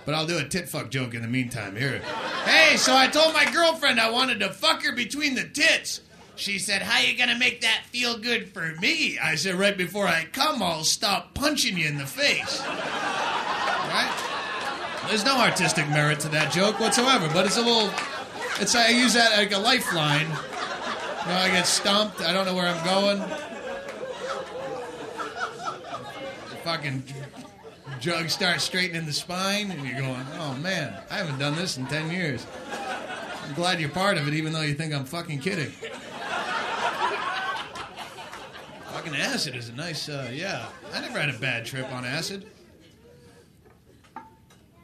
But I'll do a tit fuck joke in the meantime. Here. Hey, so I told my girlfriend I wanted to fuck her between the tits. She said, how you gonna make that feel good for me? I said, right before I come, I'll stop punching you in the face. Right? There's no artistic merit to that joke whatsoever, but it's a little... I use that like a lifeline. You know, I get stumped. I don't know where I'm going. The fucking jug starts straightening the spine, and you're going, oh, man, I haven't done this in 10 years. I'm glad you're part of it, even though you think I'm fucking kidding. Fucking acid is a nice, yeah. I never had a bad trip on acid.